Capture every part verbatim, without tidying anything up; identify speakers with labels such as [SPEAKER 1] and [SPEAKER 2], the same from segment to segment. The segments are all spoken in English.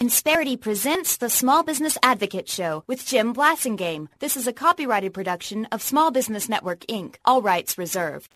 [SPEAKER 1] Insperity presents the Small Business Advocate Show with Jim Blasingame. This is a copyrighted production of Small Business Network, Incorporated. All rights reserved.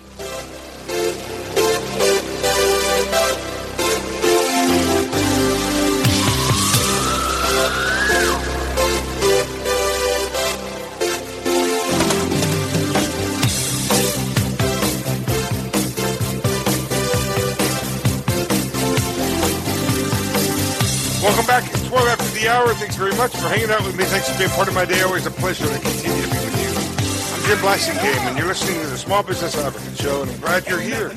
[SPEAKER 2] Welcome back. It's twelve after the hour. Thanks very much for hanging out with me. Thanks for being part of my day. Always a pleasure to continue to be with you. I'm Jim Blasingame, and you're listening to the Small Business Advocate Show, and I'm glad you're here.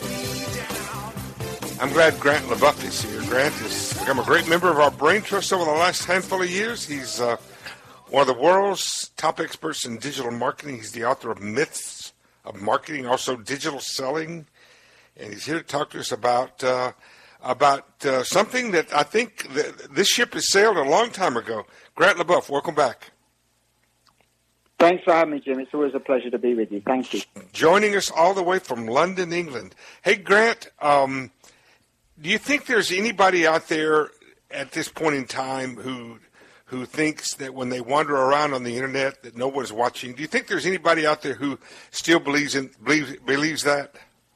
[SPEAKER 2] I'm glad Grant LeBoeuf is here. Grant has become a great member of our Brain Trust over the last handful of years. He's uh, one of the world's top experts in digital marketing. He's the author of Myths of Marketing, also Digital Selling, and he's here to talk to us about... Uh, about uh, something that I think that this ship has sailed a long time ago. Grant LeBoeuf, welcome back.
[SPEAKER 3] Thanks for having me, Jim. It's always a pleasure to be with you. Thank you.
[SPEAKER 2] Joining us all the way from London, England. Hey, Grant, um, do you think there's anybody out there at this point in time who who thinks that when they wander around on the internet that no one's watching? Do you think there's anybody out there who still believes in believes believes that?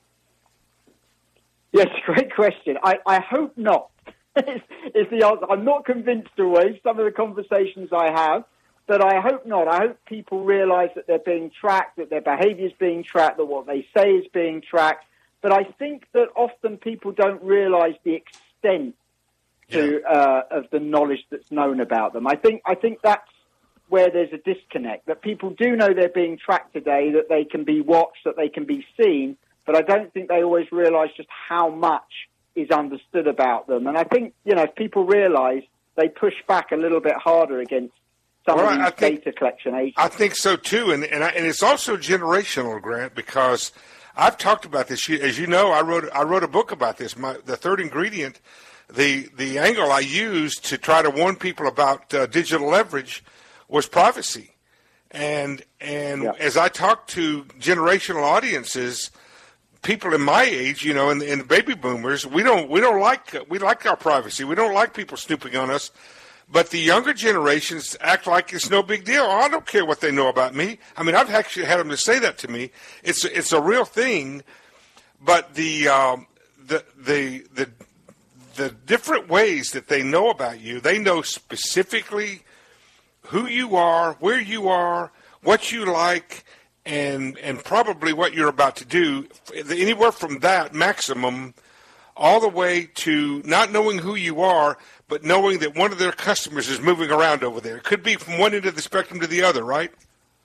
[SPEAKER 3] Yes, great question. I, I hope not, is, is the answer. I'm not convinced always, some of the conversations I have, but I hope not. I hope people realize that they're being tracked, that their behavior is being tracked, that what they say is being tracked. But I think that often people don't realize the extent to, yeah. uh, of the knowledge that's known about them. I think, I think that's where there's a disconnect, that people do know they're being tracked today, that they can be watched, that they can be seen, but I don't think they always realise just how much is understood about them. And I think, you know, if people realise, they push back a little bit harder against some well, of these think, data collection agencies.
[SPEAKER 2] I think so, too. And and, I, and it's also generational, Grant, because I've talked about this. As you know, I wrote I wrote a book about this. My, the third ingredient, the, the angle I used to try to warn people about uh, digital leverage was privacy. And, and yeah. as I talk to generational audiences, people in my age, you know, and, and the baby boomers, we don't we don't like we like our privacy. We don't like people snooping on us. But the younger generations act like it's no big deal. I don't care what they know about me. I mean, I've actually had them to say that to me. It's it's a real thing. But the um, the the the the different ways that they know about you, they know specifically who you are, where you are, what you like. And and probably what you're about to do, anywhere from that maximum all the way to not knowing who you are, but knowing that one of their customers is moving around over there. It could be from one end of the spectrum to the other, right?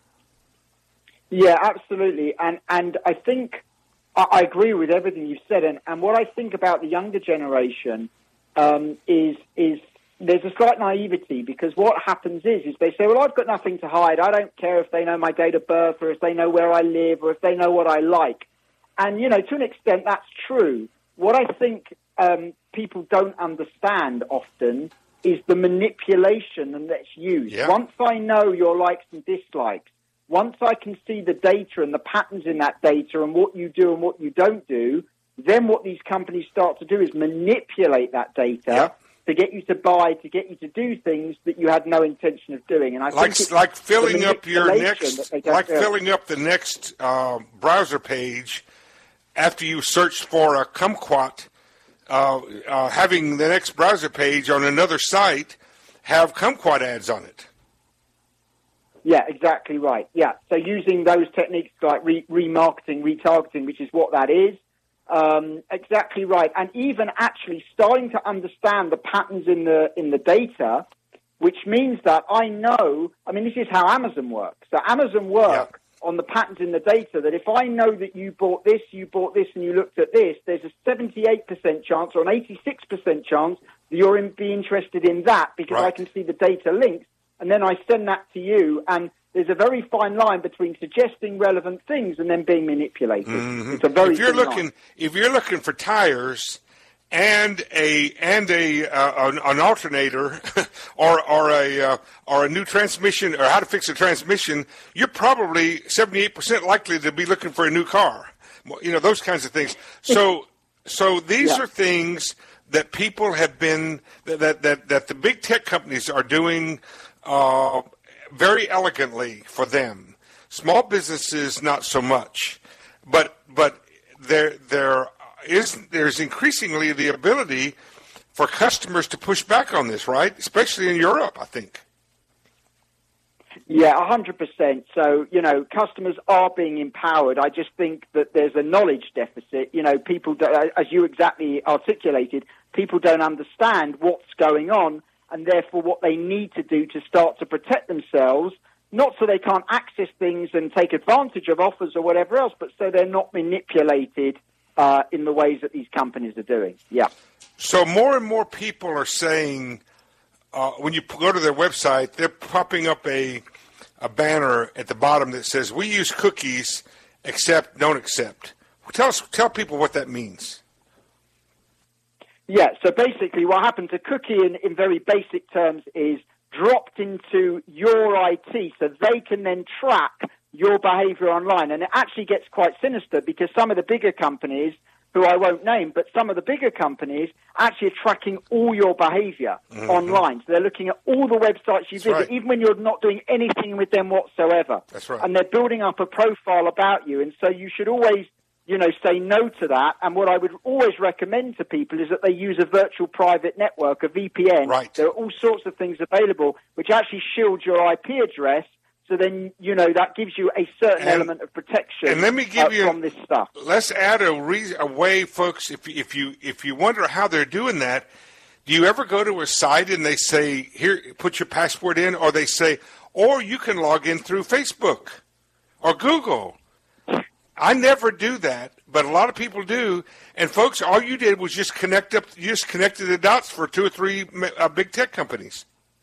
[SPEAKER 3] Yeah, absolutely. And and I think I, I agree with everything you've said. And, and what I think about the younger generation um, is is there's a slight naivety, because what happens is, is they say, well, I've got nothing to hide. I don't care if they know my date of birth or if they know where I live or if they know what I like. And, you know, to an extent, that's true. What I think um, people don't understand often is the manipulation that's used. Yeah. Once I know your likes and dislikes, once I can see the data and the patterns in that data and what you do and what you don't do, then what these companies start to do is manipulate that data. Yeah. to get you to buy, to get you to do things that you had no intention of doing. And I
[SPEAKER 2] like,
[SPEAKER 3] think
[SPEAKER 2] like filling up your next, like do. filling up the next uh, browser page after you searched for a kumquat, uh, uh, having the next browser page on another site have kumquat ads on it.
[SPEAKER 3] Yeah, exactly right. Yeah, so using those techniques like re- remarketing, retargeting, which is what that is. Um, exactly right. And even actually starting to understand the patterns in the in the data, which means that I know, I mean, this is how Amazon works. So Amazon work yeah. on the patterns in the data that if I know that you bought this, you bought this, and you looked at this, there's a seventy-eight percent chance or an eighty-six percent chance that you're in, be interested in that, because right. I can see the data links, and then I send that to you, and there's a very fine line between suggesting relevant things and then being manipulated. Mm-hmm. It's a very
[SPEAKER 2] if you're
[SPEAKER 3] thin
[SPEAKER 2] looking
[SPEAKER 3] line.
[SPEAKER 2] If you're looking for tires and a and a uh, an, an alternator or or a uh, or a new transmission or how to fix a transmission, you're probably seventy-eight percent likely to be looking for a new car. You know, those kinds of things. So so these
[SPEAKER 3] yeah.
[SPEAKER 2] are things that people have been that that that the big tech companies are doing uh, very elegantly for them. Small businesses, not so much, but but there there is there's increasingly the ability for customers to push back on this, right? Especially in Europe, I think.
[SPEAKER 3] Yeah, one hundred percent. So, you know, customers are being empowered. I just think that there's a knowledge deficit. You know, people, do, as you exactly articulated, people don't understand what's going on and therefore what they need to do to start to protect themselves, not so they can't access things and take advantage of offers or whatever else, but so they're not manipulated uh, in the ways that these companies are doing. Yeah.
[SPEAKER 2] So more and more people are saying, uh, when you go to their website, they're popping up a a banner at the bottom that says, "We use cookies, accept, don't accept." Tell us, tell people what that means.
[SPEAKER 3] Yeah, so basically what happens, a cookie in, in very basic terms is dropped into your I T so they can then track your behavior online. And it actually gets quite sinister because some of the bigger companies, who I won't name, but some of the bigger companies actually are tracking all your behavior mm-hmm. online. So they're looking at all the websites you
[SPEAKER 2] That's
[SPEAKER 3] visit,
[SPEAKER 2] right.
[SPEAKER 3] even when you're not doing anything with them whatsoever.
[SPEAKER 2] That's right.
[SPEAKER 3] And they're building up a profile about you. And so you should always, you know, say no to that. And what I would always recommend to people is that they use a virtual private network, a V P N.
[SPEAKER 2] Right.
[SPEAKER 3] There are all sorts of things available which actually shield your I P address. So then, you know, that gives you a certain
[SPEAKER 2] and,
[SPEAKER 3] element of protection
[SPEAKER 2] and let me give
[SPEAKER 3] uh,
[SPEAKER 2] you,
[SPEAKER 3] from this stuff.
[SPEAKER 2] Let's add a, re- a way, folks, if, if you if you wonder how they're doing that, do you ever go to a site and they say, here, put your password in, or they say, or you can log in through Facebook or Google? I never do that, but a lot of people do. And, folks, all you did was just connect up, you just connected the dots for two or three uh, big tech companies.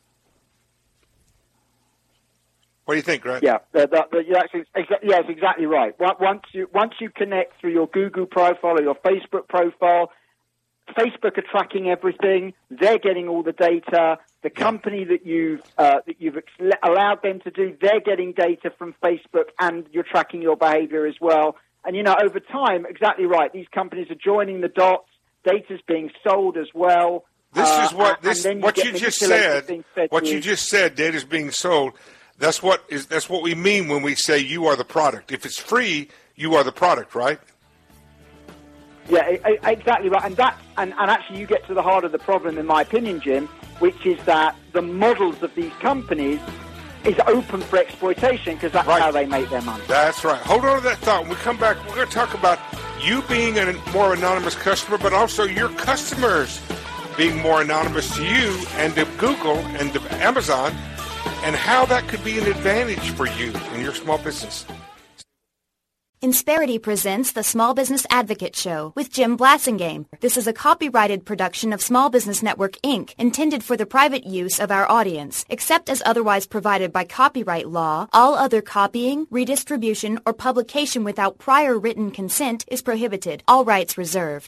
[SPEAKER 2] What do you think, Grant?
[SPEAKER 3] Yeah, that, that, that, that's, exa- yeah, that's exactly right. Once you once you connect through your Google profile or your Facebook profile, Facebook are tracking everything. They're getting all the data. The company that you've uh, that you've ex- allowed them to do, they're getting data from Facebook, and you're tracking your behavior as well. And you know, over time, exactly right. These companies are joining the dots. Data's being sold as well.
[SPEAKER 2] This
[SPEAKER 3] uh,
[SPEAKER 2] is what
[SPEAKER 3] and,
[SPEAKER 2] this
[SPEAKER 3] and
[SPEAKER 2] what
[SPEAKER 3] you,
[SPEAKER 2] you just
[SPEAKER 3] said.
[SPEAKER 2] said. What you just said, data's being sold. That's what is. That's what we mean when we say you are the product. If it's free, you are the product, right?
[SPEAKER 3] Yeah, exactly right. And that, and, and actually, you get to the heart of the problem, in my opinion, Jim, which is that the models of these companies is open for exploitation because that's
[SPEAKER 2] right.
[SPEAKER 3] how they make their money.
[SPEAKER 2] That's right. Hold on to that thought. When we come back, we're going to talk about you being a more anonymous customer, but also your customers being more anonymous to you and to Google and to Amazon, and how that could be an advantage for you in your small business.
[SPEAKER 1] Insperity presents the Small Business Advocate Show with Jim Blasingame. This is a copyrighted production of Small Business Network, Incorporated, intended for the private use of our audience. Except as otherwise provided by copyright law, all other copying, redistribution, or publication without prior written consent is prohibited. All rights reserved.